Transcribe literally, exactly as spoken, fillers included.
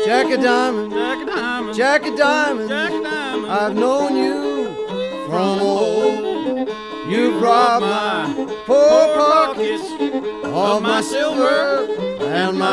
Jack of Diamonds, Jack of Diamonds, Jack of Diamonds, Jack of Diamonds. I've known you from old. You've robbed my poor pockets of my silver and my